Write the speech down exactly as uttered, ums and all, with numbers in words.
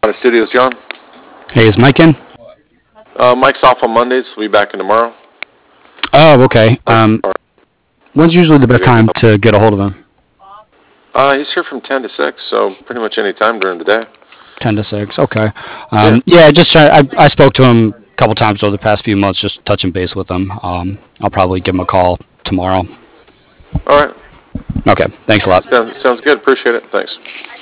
Center Studios, John. Hey, is Mike in? Uh, Mike's off on Mondays. We'll be back in tomorrow. Oh, okay. Or, Um, or when's usually the best maybe time to get a hold of him? uh, he's here from ten to six, so pretty much any time during the day. ten to six. Okay. Yeah. Um, yeah, just try. I, I spoke to him a couple times over the past few months, just touching base with him. Um, I'll probably give him a call tomorrow. All right. Okay. Thanks a lot. Sounds, sounds good. Appreciate it. Thanks.